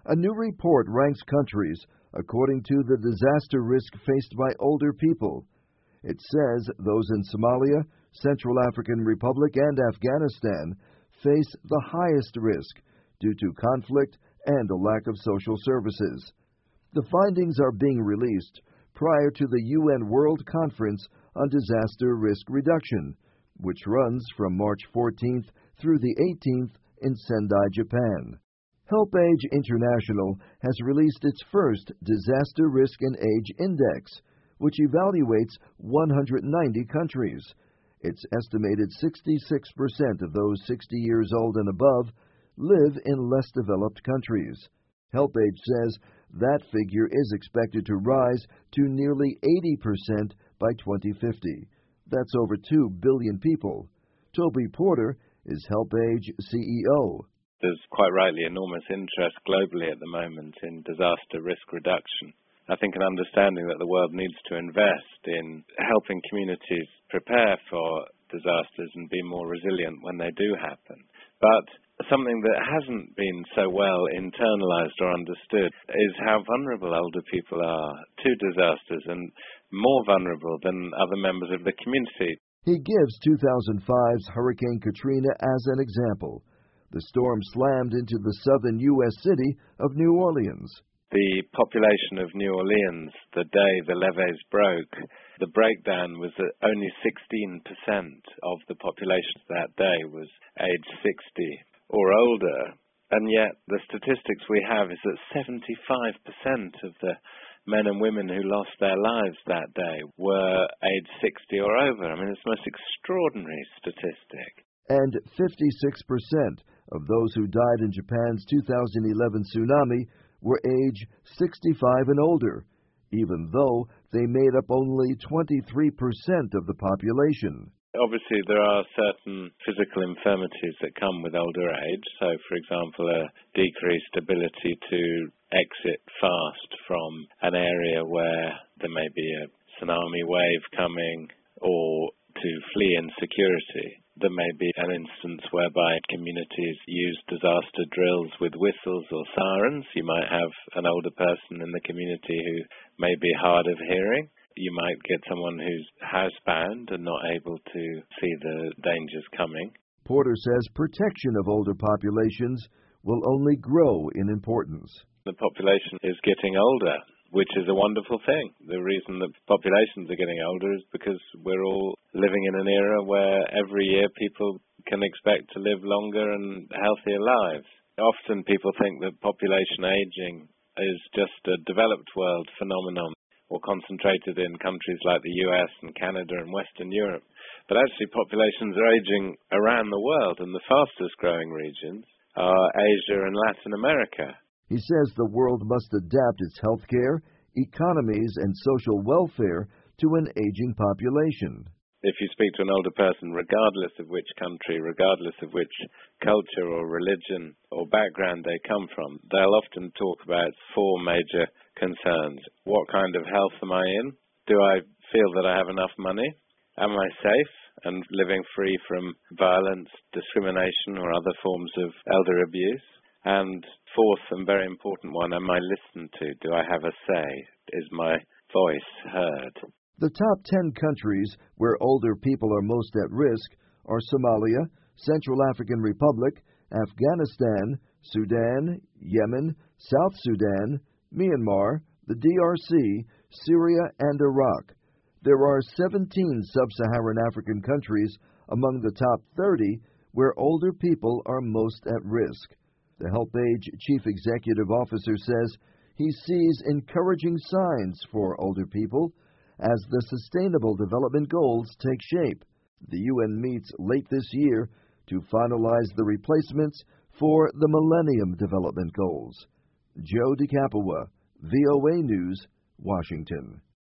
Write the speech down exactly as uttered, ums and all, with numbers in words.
A new report ranks countries according to the disaster risk faced by older people. It says those in Somalia, Central African Republic, and Afghanistan face the highest risk due to conflict and a lack of social services. The findings are being released prior to the U N World Conference on Disaster Risk Reduction, which runs from March fourteenth through the eighteenth in Sendai, Japan. HelpAge International has released its first Disaster Risk and Age Index, which evaluates one hundred ninety countries. It's estimated sixty-six percent of those sixty years old and above live in less developed countries. HelpAge says that figure is expected to rise to nearly eighty percent by twenty fifty. That's over two billion people. Toby Porter is HelpAge C E O. There's quite rightly enormous interest globally at the moment in disaster risk reduction. I think an understanding that the world needs to invest in helping communities prepare for disasters and be more resilient when they do happen. But something that hasn't been so well internalized or understood is how vulnerable older people are to disasters, and more vulnerable than other members of the community. He gives two thousand five's Hurricane Katrina as an example. The storm slammed into the southern U S city of New Orleans. The population of New Orleans, the day the levees broke, the breakdown was that only sixteen percent of the population that day was age sixty or older, and yet the statistics we have is that seventy-five percent of the men and women who lost their lives that day were age sixty or over. I mean, it's the most extraordinary statistic. And fifty-six percent of those who died in Japan's two thousand eleven tsunami were age sixty-five and older, even though they made up only twenty-three percent of the population. Obviously, there are certain physical infirmities that come with older age. So, for example, a decreased ability to exit fast from an area where there may be a tsunami wave coming, or to flee insecurity. There may be an instance whereby communities use disaster drills with whistles or sirens. You might have an older person in the community who may be hard of hearing. You might get someone who's housebound and not able to see the dangers coming. Porter says protection of older populations will only grow in importance. The population is getting older, which is a wonderful thing. The reason that populations are getting older is because we're all living in an era where every year people can expect to live longer and healthier lives. Often people think that population aging is just a developed world phenomenon, or concentrated in countries like the U S and Canada and Western Europe. But actually populations are aging around the world, and the fastest growing regions are Asia and Latin America. He says the world must adapt its healthcare, economies, and social welfare to an aging population. If you speak to an older person, regardless of which country, regardless of which culture or religion or background they come from, they'll often talk about four major concerns. What kind of health am I in? Do I feel that I have enough money? Am I safe and living free from violence, discrimination, or other forms of elder abuse? And fourth and very important one, am I listened to? Do I have a say? Is my voice heard? The top ten countries where older people are most at risk are Somalia, Central African Republic, Afghanistan, Sudan, Yemen, South Sudan, Myanmar, the D R C, Syria, and Iraq. There are seventeen sub-Saharan African countries among the top thirty where older people are most at risk. The HelpAge Chief Executive Officer says he sees encouraging signs for older people as the Sustainable Development Goals take shape. The U N meets late this year to finalize the replacements for the Millennium Development Goals. Joe DeCapua, V O A News, Washington.